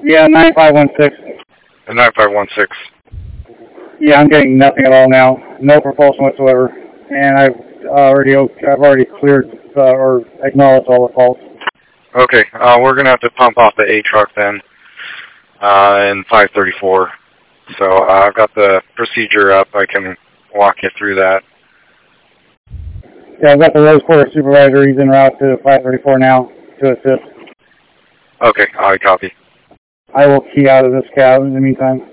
Yeah, 9516. 9516. Yeah, I'm getting nothing at all now. No propulsion whatsoever. And I've already cleared or acknowledged all the faults. Okay, we're going to have to pump off the A truck then in 534. So I've got the procedure up. I can walk you through that. Yeah, I've got the Rose Quarter supervisor. He's en route to 534 now to assist. Okay, I copy. I will key out of this cab in the meantime.